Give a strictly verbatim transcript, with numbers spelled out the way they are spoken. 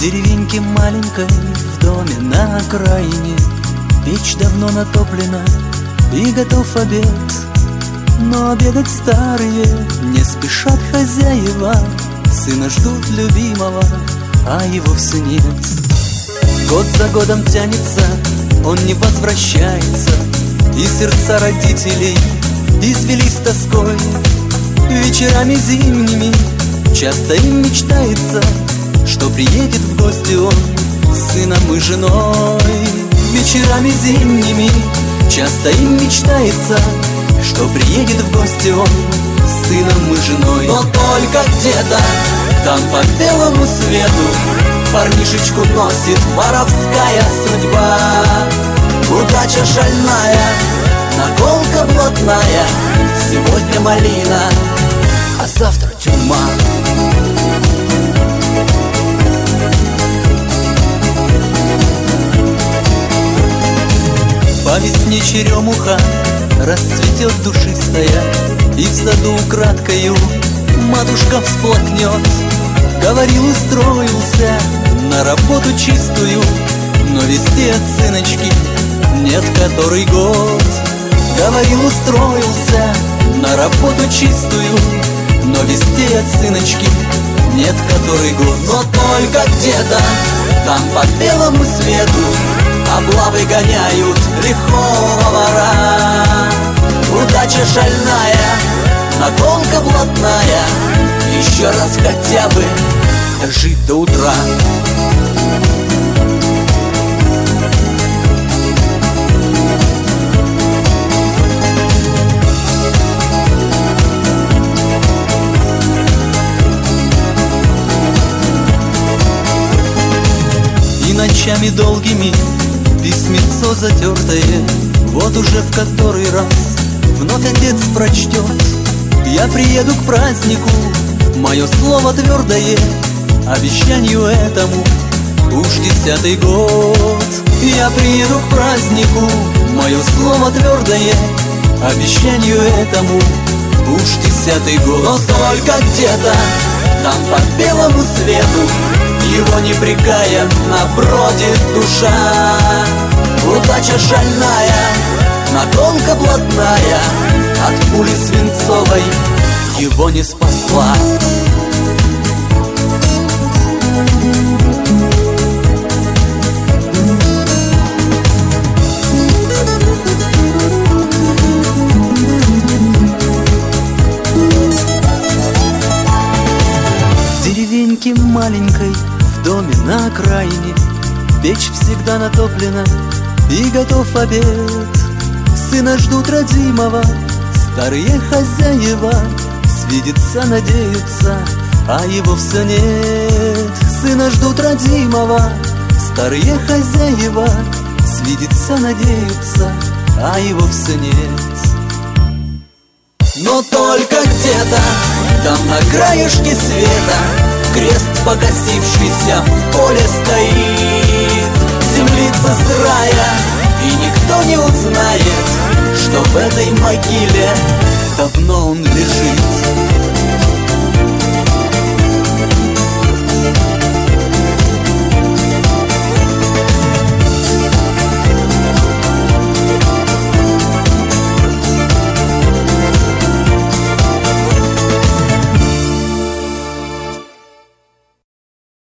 деревеньке маленькой, в доме на окраине, печь давно натоплена и готов обед. Но обедать старые не спешат хозяева, сына ждут любимого, а его все нет. Год за годом тянется, он не возвращается, и сердца родителей извелись тоской. Вечерами зимними часто им мечтается, что приедет в гости он с сыном и женой. Вечерами зимними часто им мечтается, что приедет в гости он с сыном и женой. Но только где-то там по белому свету парнишечку носит воровская судьба. Удача шальная, наколка блатная, сегодня малина, а завтра тюрьма. По весне черемуха расцветет душистая, и в саду украдкою матушка всплакнет. Говорил, устроился на работу чистую, но вести от сыночки нет который год. Говорил, устроился на работу чистую, но вести от сыночки нет который год. Но только где-то там по белому свету облавы гоняют лихого вора. Удача шальная, наколка блатная, еще раз хотя бы дожить до утра. И ночами долгими письмецо затертое, вот уже в который раз вновь отец прочтет. Я приеду к празднику, мое слово твердое, обещанию этому уж десятый год. Я приеду к празднику, мое слово твердое, обещанию этому уж десятый год. Но только где-то там по белому свету его непрекая набродит душа. Удача шальная, наколка блатная, от пули свинцовой его не спасла. В деревеньке маленькой, в доме на окраине, печь всегда натоплена и готов обед. Сына ждут родимого старые хозяева, свидеться надеются, а его все нет. Сына ждут родимого старые хозяева, свидеться надеются, а его все нет. Но только где-то там на краешке света крест погасившийся в поле стоит. Землица сырая, и никто не узнает, что в этой могиле давно он лежит.